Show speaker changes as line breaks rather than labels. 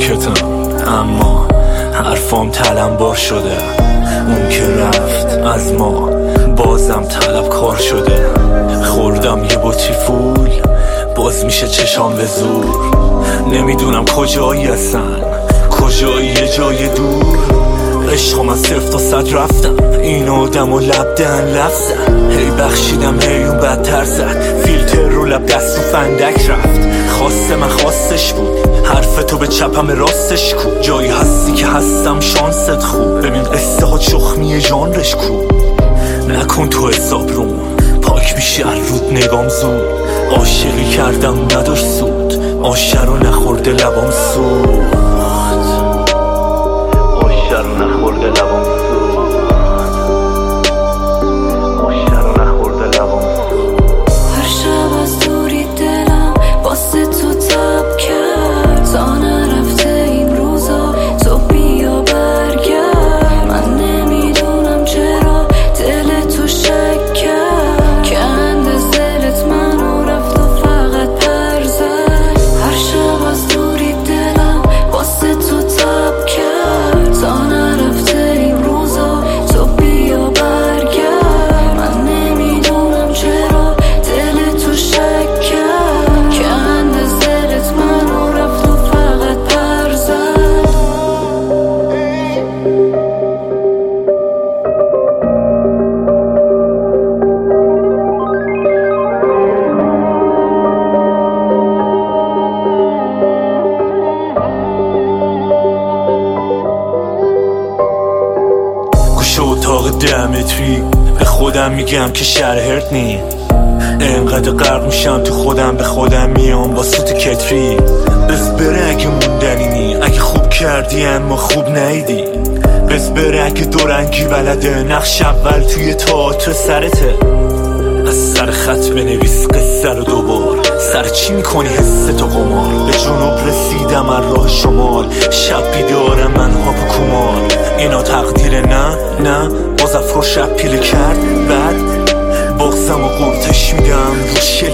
ساکتم اما حرفام تلمبار شده. اون که رفت از ما بازم طلبکار شده. خوردم یه بطری فول باز میشه چشام به زور. نمیدونم کجایی هستن، کجایی یه جای دور. عشقم از 0 تا 100 رفتم، این آدم و لب دهن لفظم. هی بخشیدم هی اون بدتر زد، فیلتر رو لب دست و فندک رفت. خواسته من خواستش بود، حرف تو به چپم راستش کو. جایی هستی که هستم شانست خوب، ببین قصه ها چخمی ژانرش کو. نکن تو حساب روم پاک میشی رود نگام زود. عاشقی کردم نداشت سود، آشه رو نخورده لبام سود. آشه رو نخورده لبام سود. آشه رو نخورده لبام سود.
هر شب از دوری دلم واسه تو تب کرد. تا نرفته این روزا تو بیا برگرد. من نمیدونم چرا دل تو شک کرد. کنده زلت منو رفت و فقط پر زد. هر شب از دوری دلم واسه تو تب کرد. تا نرفته این روزا تو بیا برگرد. من نمیدونم چرا دل تو شک کرد. کنده زلت منو رفت و فقط پر زد.
گوشه اتاق 10 متری به خودم میگم که شهر هرت نی. انقدر غرق میشم تو خودم به خودم میام با سوت کتری. بس بره اگه موندنی نی، اگه خوب کردی اما خوب نیدی. بس بره اگه دورنگی بلده، نقش اول توی تئاتر سرته. از سر خط بنویس قصه رو دوبار، سر چی میکنی حس تو قمار. به جنوب رسیدم از راه شمال، شب بیدارم من ها و کومال. اینا تقدیر نه باز افرو شب پیله کرد. بعد بغزم و قورتش میدم رو شل